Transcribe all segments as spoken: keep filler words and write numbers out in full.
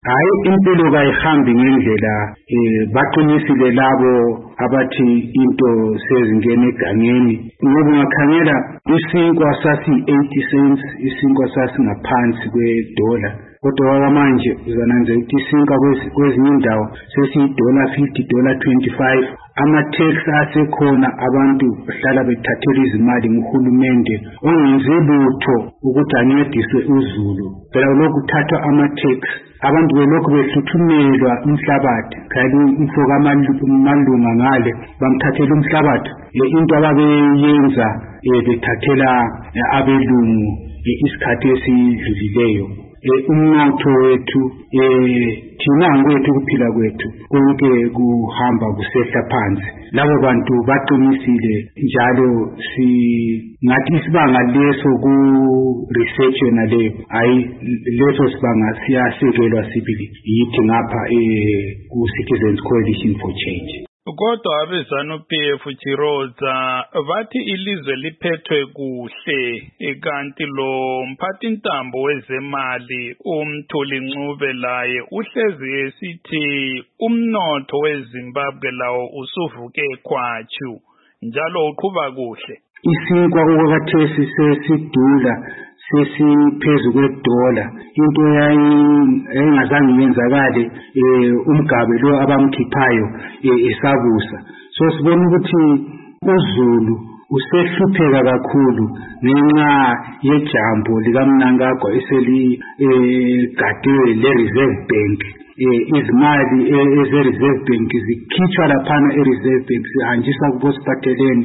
Hayi impilo kayihambi ngendlela eh baqinisile labo abathi into sezingene egangeni ngoba ngakhangela isinkwa sasi eighty cents isinkwa sasingaphansi kwedola kodwa manje uzananze ukuthi isinkwa kwezinye indawo sesiyidola fifty dollar twenty-five ama tax asekhona abantu bahlala bethathela izimali nguhulumende ongenzi lutho ukuthi ancedise uZulu phela lokhu kuthathwa ama tax abantu belokhu behluthumelwa umhlabathi kanti imfoka amalunga ngale bamthathela umhlabathi into ababeyenza bethathela abelungu isikhathi esidlulileyo umnotho wethu thina ngwethu kuphila kwethu konke kuhamba kusehla phansi labo bantu baqinisile njalo si ngathi isibanga leso ku research yona leyo ayi leso sibanga siyasekelwa sibili yithi ngapha ku Citizens Coalition for Change. Kodwa abeZANU-P F Chiroza bathi ilizwe liphethwe kuhle kanti lo mphathintambo wezemali uMthuli Ncube laye uhlezi esithi umnotho weZimbabwe lawo usuvuke khwatshu njalo uqhuba kuhle. Isinkwa okwakhathesi sesidula sesiphezu kwedola into engazange yenzakale umgabe lo abamkhiphayo esabusa so sibona ukuthi uZulu usehlupheka kakhulu ngenxa yejambo likaMnangagwa eseli gadiwe le Reserve Bank izimali eze-Reserve Bank zikhitshwa laphana e-Reserve Bank zihanjiswa kubosiphatheleni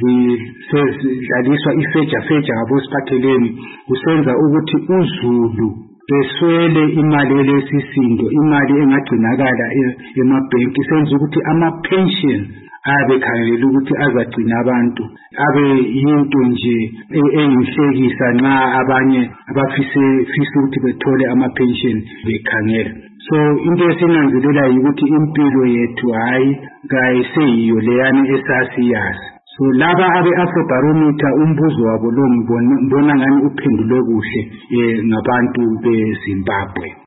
zidlaliswa ifeja feja ngabosiphatheleni kusenza ukuthi uZulu eswele imali elesisindo imali engagcinakala emabhenki senza ukuthi ama-pension abe khangelela ukuthi azagcina abantu abe yinto nje eyinhlekisa nxa abanye abafise fisa ukuthi bethole ama-pension bekhangela so into esinanzelela ukuthi impilo yethu hayi kayiseyiyo leyana esasiyazi so laba abe-Afrobarometer umbuzo wabo lo ngibona ngani uphendulwe kuhle ngabantu beZimbabwe.